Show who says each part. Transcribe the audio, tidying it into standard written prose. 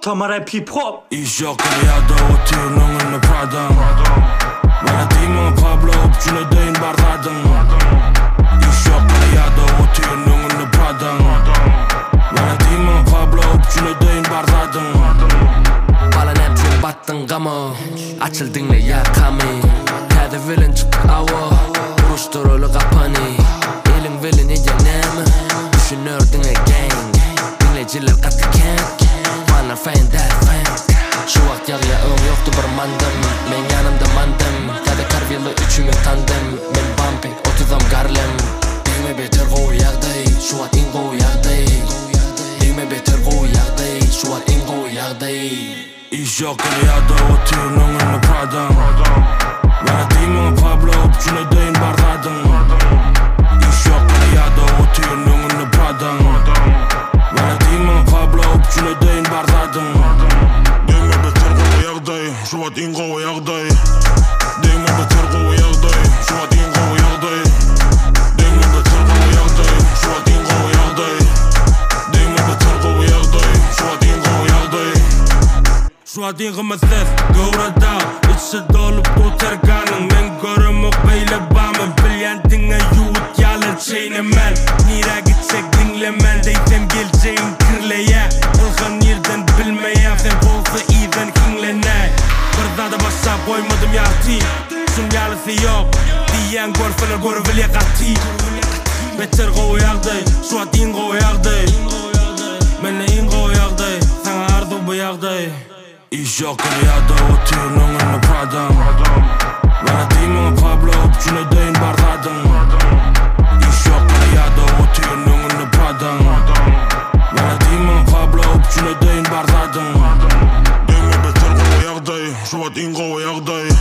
Speaker 1: Tamara hip-hop
Speaker 2: İş yok dünyada oturuyorum önüne Prada'm Bana demon Pablo öpücüne değin bardadım İş yok dünyada oturuyorum önüne Prada'm Bana demon Pablo öpücüne değin bardadım
Speaker 3: Balan hemçin battın gamı Açıldın ne yakami Kade vilin çıktı ava Uruşturulu kapani Elin vilin iyice nemi Düşünürdün gang Dinleyiciler katı kent Bana fan that fan Şu vakt yarıya ön yoktu bir mandım Men yanımda mandım Kade karviyalı üçümü tandım Men bumping otuzam garlem Dime beter goğu yağday Şu vakt in goğu yağday Dime beter goğu yağday Şu vakt in goğu yağday
Speaker 2: İş yok dünyada oturuyorum önüne Prada'm Bana demon Pablo öpücüne değin bardadım İş yok dünyada oturuyorum önüne Prada'm Bana demon Pablo öpücüne değin bardadım Dime beter goğu yağday Şu vakt in goğu yağday Dime beter goğu yağday Şu vakt in goğu yağday Dime beter goğu yağday Şu vakt in goğu yağday Dime beter goğu yağday Şu vakt in goğu yağday Şu an dinğime ses Gıvrada İçi dolup tutar kanın Men görüm ok beyle bamın Bilyendine yuğut yalın çeynemen Nira gitsek dinlemen Deysem geleceğim kirleye Ilgın yerden bilmeye Sen bolsa iyiden kinlene Bir zada başa koymadım yahti Şun yalısı yok Diyen görfene görveli qati Beter goğu yağday Şu an din goğu yağday Menne in goğu yağday Sana ardu bu yağday İş yok dünyada oturuyorum önüne Prada'm Bana demon Pablo öpücüne değin bardadım İş yok dünyada oturuyorum önüne Prada'm Bana demon Pablo öpücüne değin bardadım Dime beter goğu yağday Şu vakt in goğu yağday